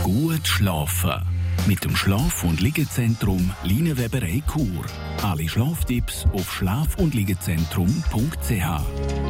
Gut schlafen. Mit dem Schlaf- und Liegezentrum Linienweberei Chur. Alle Schlaftipps auf schlaf-und-liegezentrum.ch.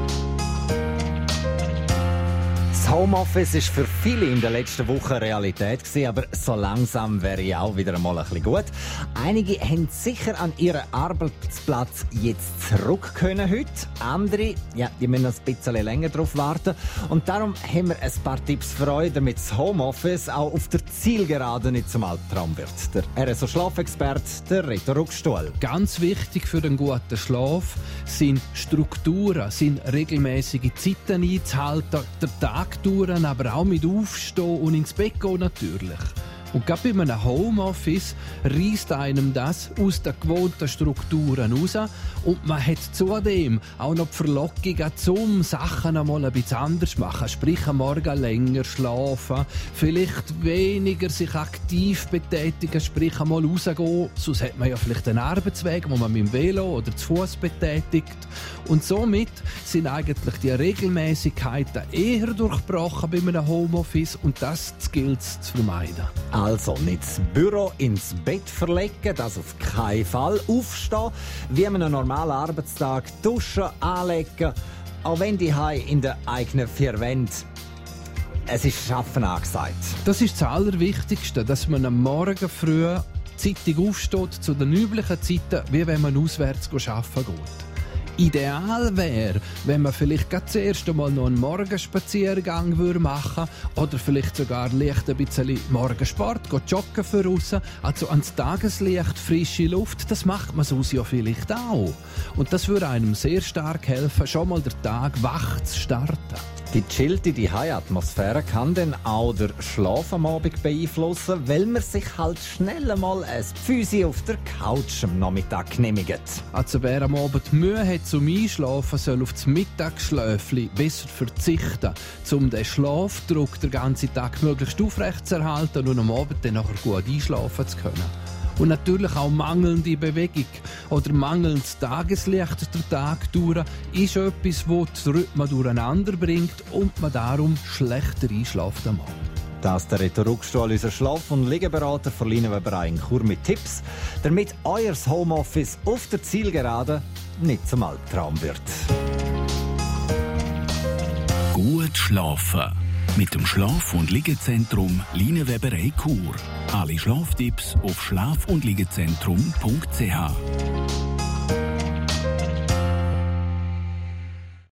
Das Homeoffice war für viele in der letzten Woche Realität gewesen, aber so langsam wäre ich auch wieder einmal ein bisschen gut. Einige haben sicher an ihren Arbeitsplatz jetzt zurück können heute. Andere, die müssen noch ein bisschen länger darauf warten. Und darum haben wir ein paar Tipps für euch, damit das Homeoffice auch auf der Zielgerade nicht zum Albtraum wird. Der RSO-Schlafexperte, der Reto Ruckstuhl. Ganz wichtig für einen guten Schlaf sind Strukturen, sind regelmäßige Zeiten einzuhalten, der Tag durch, aber auch mit Aufstehen und ins Bett gehen natürlich. Und gerade bei einem Homeoffice reißt einem das aus den gewohnten Strukturen raus und man hat zudem auch noch die Verlockung, um Sachen einmal ein bisschen anders zu machen. Sprich, am Morgen länger schlafen, vielleicht weniger sich aktiv betätigen, sprich einmal rausgehen. Sonst hat man ja vielleicht einen Arbeitsweg, wo man mit dem Velo oder zu Fuß betätigt. Und somit sind eigentlich die Regelmäßigkeiten eher durchbrochen bei einem Homeoffice und das gilt es zu vermeiden. Also nicht das Büro ins Bett verlegen, das auf keinen Fall. Aufstehen, wie an einem normalen Arbeitstag, duschen, anlegen, auch wenn die in den eigenen vier Wänden. Es ist Schaffen angesagt. Das ist das Allerwichtigste, dass man am Morgen früh zeitig aufsteht, zu den üblichen Zeiten, wie wenn man auswärts arbeiten geht. Ideal wäre, wenn man vielleicht gerade zuerst einmal noch einen Morgenspaziergang machen würde oder vielleicht sogar leicht ein bisschen Morgensport, joggen für raus, also ans Tageslicht, frische Luft, das macht man sonst ja vielleicht auch. Und das würde einem sehr stark helfen, schon mal den Tag wach zu starten. Die chillte Atmosphäre kann dann auch den Schlaf am Abend beeinflussen, weil man sich halt schnell mal ein Pfüsi auf der Couch am Nachmittag genehmigt. Also wer am Abend Mühe hat zum Einschlafen, soll auf das Mittagsschläfchen besser verzichten, um den Schlafdruck den ganzen Tag möglichst aufrechtzuerhalten und am Abend dann nachher gut einschlafen zu können. Und natürlich auch mangelnde Bewegung oder mangelndes Tageslicht der Tag durch ist etwas, das den Rhythmus durcheinander bringt und man darum schlechter einschläft am Abend. Das ist der Reto Ruckstuhl, unser Schlaf- und Liegeberater von Linienweberei in Chur mit Tipps, damit euer Homeoffice auf der Zielgerade nicht zum Albtraum wird. Gut schlafen. Mit dem Schlaf- und Liegezentrum Linienweberei Chur. Alle Schlaftipps auf schlaf-und-liegezentrum.ch.